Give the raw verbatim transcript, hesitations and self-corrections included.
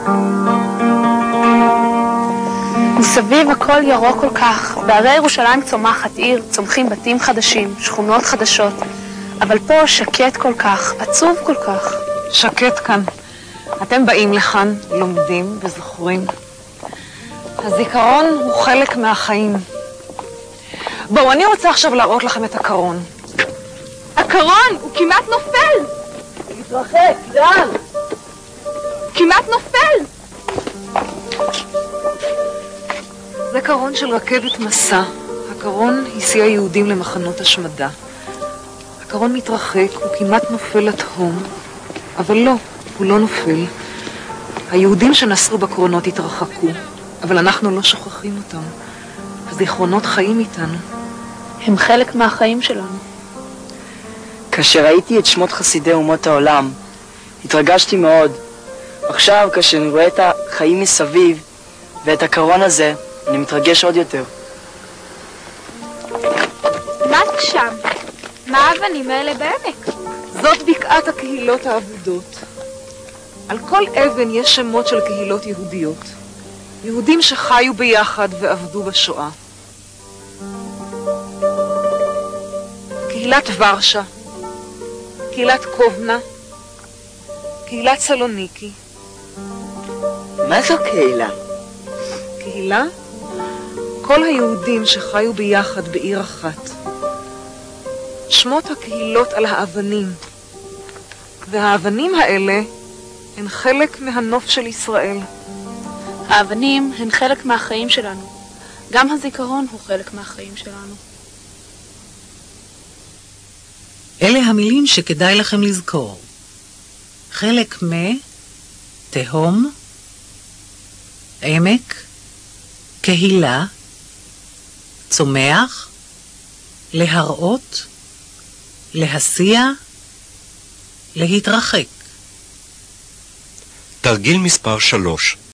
מסביב הכל ירוק כל כך. בערי ירושלים צומחת עיר, צומחים בתים חדשים, שכונות חדשות. אבל פה שקט כל כך, עצוב כל כך. שקט כאן. אתם באים לכאן, לומדים וזוכרים. הזיכרון הוא חלק מהחיים. בואו, אני רוצה עכשיו להראות לכם את הקרון. הקרון! הוא כמעט נופל! תתרחק, לאן? כמעט נופל! זה קרון של רכבת מסע. הקרון הסיע יהודים למחנות השמדה. הקרון מתרחק, הוא כמעט נופל לתהום, אבל לא, הוא לא נופל. היהודים שנסעו בקרונות התרחקו, אבל אנחנו לא שוכחים אותם. הזיכרונות חיים איתנו. הם חלק מהחיים שלנו. כאשר ראיתי את שמות חסידי אומות העולם, התרגשתי מאוד. עכשיו, כאשר אני רואה את החיים מסביב ואת הקרון הזה, אני מתרגש עוד יותר. מה זה שם? מה האבנים האלה בעמק? זאת בקעת הקהילות האבודות. על כל אבן יש שמות של קהילות יהודיות. יהודים שחיו ביחד ועבדו בשואה. קהילת ורשה, קהילת קובנה, קהילת סלוניקי. מה זו קהילה? קהילה? כל היהודים שחיו ביחד בעיר אחת. שמות הקהילות על האבנים. והאבנים האלה הן חלק מהנוף של ישראל. האבנים הן חלק מהחיים שלנו. גם הזיכרון הוא חלק מהחיים שלנו. אלה המילים שכדאי לכם לזכור. חלק מ, תהום, עמק, קהילה, צומח, להראות, להסיע, להתרחק. תרגיל מספר שלוש.